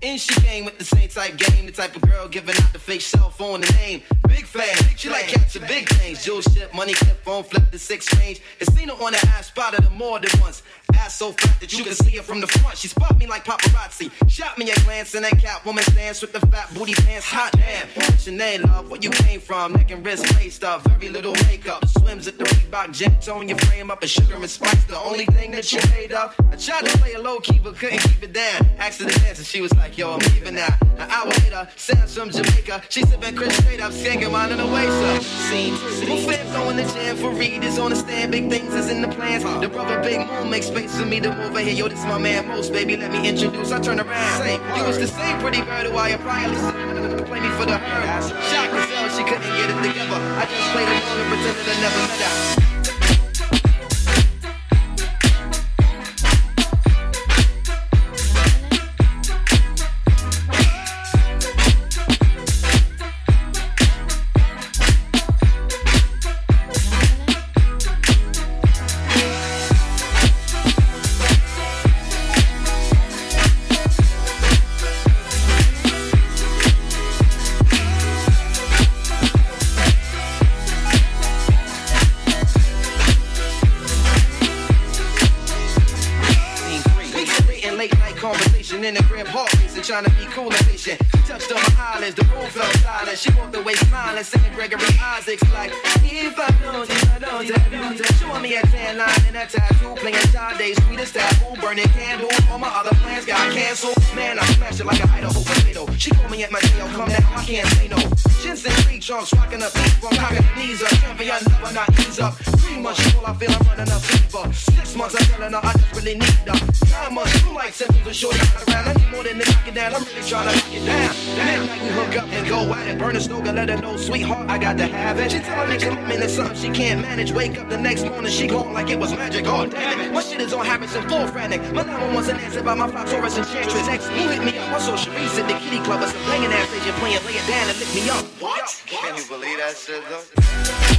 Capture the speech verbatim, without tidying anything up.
In she came with the same type game, the type of girl giving out the fake cell phone, the name. Big fan, she like catching big things. Jewel ship, money clip, phone flip, the six range. Casino on the ass, spotted her more than once. Ass so fat that you can see her from the front. She spot me like paparazzi. Shot me a glance in that Catwoman stance with the fat booty pants. Hot damn. What's your name, love? Where you came from? Neck and wrist laced up. Very little makeup. Swims at the Reebok gym. Tone your frame up. And sugar and spice. The only thing that you made up. I tried to play a low key but couldn't keep it down. Asked her to dance and she was like, yo, I'm leaving now. An hour later, Sam's from Jamaica. She sipping Chris straight up. Skanking mine in the waist up. Scene. Who fam going to jam for readers on the stand. Big things is in the plans. The brother Big Moon makes space for me to move over here. Yo, this my man Most, baby. Let me introduce. I turn around. Say, you was the same pretty bird who I had priorly play me for the herd. Shocked herself, she couldn't get it together. I just played along and pretended I never met her. In the crib, hard facing, trying to be cool and patient. She touched on my eyelids, the room felt silent. She walked away smiling, singing Gregory Isaacs like, if I don't, if I don't, if I don't. Showing me a tan line and a tattoo, playing Sade, sweetest taboo, burning candle. All my other plans got canceled. Man, I smashed it like a Idaho potato. She called me at my jail, come now, I can't say no. Shins and three trunks, rocking up beat from cocking the knees up. Champion, never not ease up. Three months, she all I feel I'm running up fever. Six months, I'm telling her I just really need her. Nine months, you like symptoms of shorty around. I need more than to knock it down, I'm really trying to knock it down. That night we hook up and go at it. Burn a stove and let her know, sweetheart, I got to have it. She telling me commitment is something she can't manage. Wake up the next morning, she gone like it was magic. Oh damn it, my shit is on Harrison, full frantic. My number one's an answer by my fly Taurus Enchantress. Ex, he hit me up, I saw Sharice at the kitty club. I said, playing that station, playing, lay it down and lift me up. What? Can you believe that shit though?